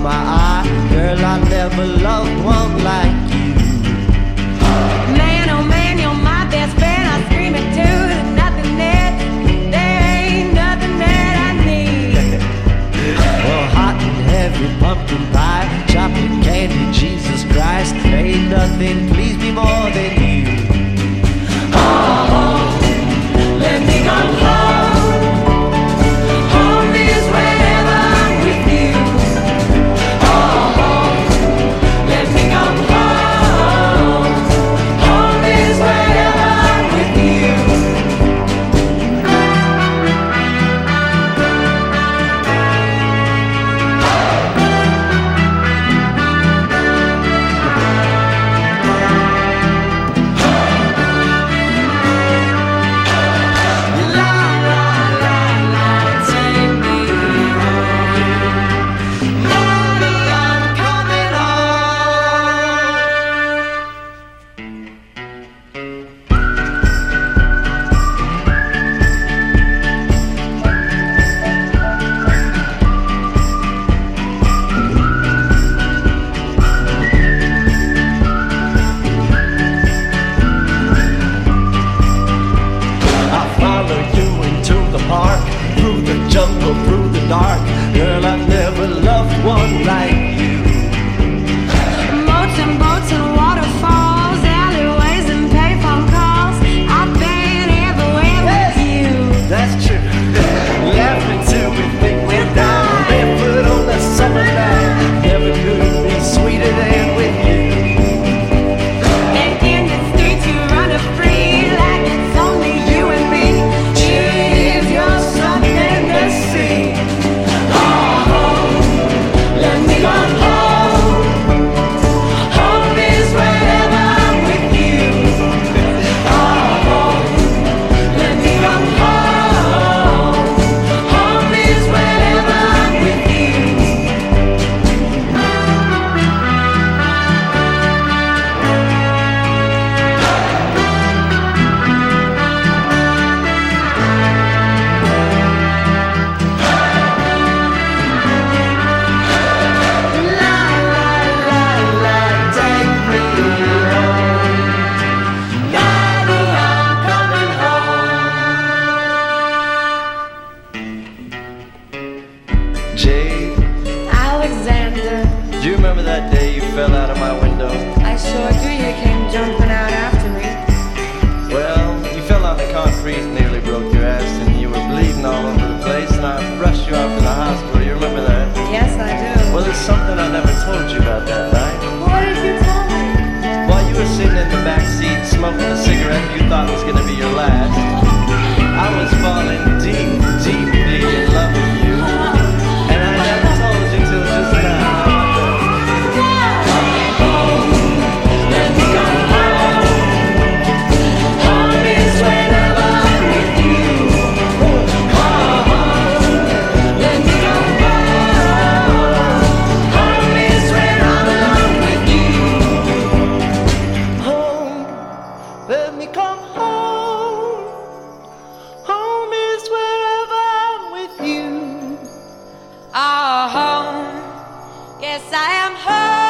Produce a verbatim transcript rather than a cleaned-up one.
my eye. Girl, I never loved one like you. Man, oh man, you're my best friend. I scream it too. There's nothing that, there ain't nothing that I need. Well, hot and heavy pumpkin pie, chocolate candy, Jesus Christ, ain't nothing please me more than you. Oh, let me go home. Home is wherever I'm with you. Oh, let me go home. Home is wherever I'm with you. Jungle through the dark, girl, I never loved one like you. Boats and boats and waterfalls, alleyways and payphone calls. I've been everywhere with you. That's true. Laughing till we think we're down, barefoot on the summer night. Never could be sweeter than with you. And in the streets you run a free like it's only you and me. If you're something to see. Oh, let me go home. Home is wherever I'm with you. Oh, let me go home. Home is wherever I'm with you. La la la la, take me home. Daddy, I'm coming home. Jade, Alexander, do you remember that day you fell out of my window? I sure do. You came jumping out after me. Well, you fell on the concrete and nearly broke your ass, and you were bleeding all over the place, and I rushed you off to the hospital. You remember that? Yes, I do. Well, there's something I never told you about that night. What did you tell me? While you were sitting in the back seat smoking a cigarette you thought was going to be your last, I was falling deep, deeply in love with you. And I never told you till just now. Let me go home. Home is wherever I'm with you. Oh, let me go home. Home is where I belong with you. Home, let me come home. Home is wherever I'm with you. Oh, home. Yes, I am home.